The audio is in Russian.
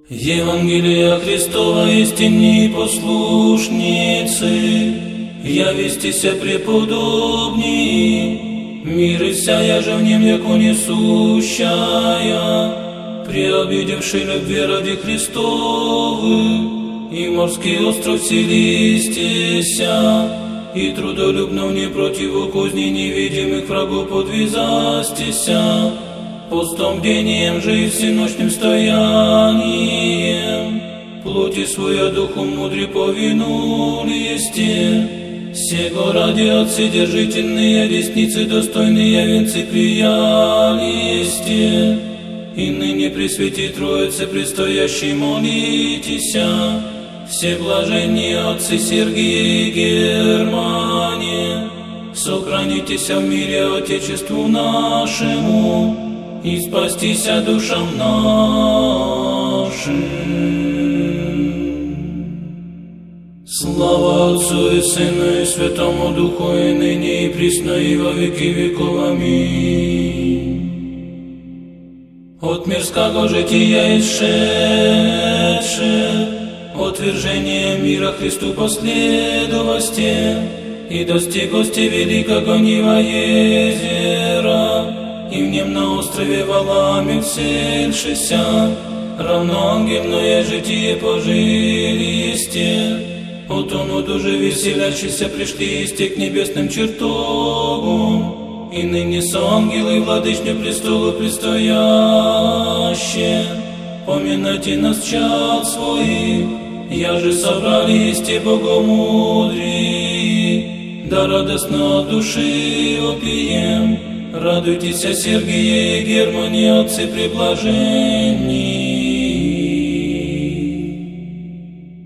Евангелия Христова истинни послушницы, явистися преподобни, мир и ся я же в нем яко несущая, преобидевши любви ради Христовы, и морский остров селистися, и трудолюбно мне противу козни невидимых врагов подвизастися, постом бдением же и всеночным стоянием, плоти своя духом мудре повинули есте, сего ради отцы держительные десницы достойные венцы прияли есте, и ныне при свете Троицы предстоящей молитеся, все блаженные отцы Сергии и Германе, сохранитеся в мире Отечеству нашему, и спастися душам нашим. Слава Отцу и Сыну и Святому Духу, и ныне и присно и во веки веков. Аминь. От мирского жития исшедше, отвержение мира Христу последовасте, и достигости великого Нива езера, и в нем на острове Валаме всельшися, равно ангельное житие пожили есте, от он уже веселящийся пришли есте к небесным чертогам, и ныне со ангелы владычню престолу предстояще, поминайте нас чад своих, я же собрали есте богомудрии, да радостно от души опием. Радуйтесь, Сергии и Германе, отцы преблаженни.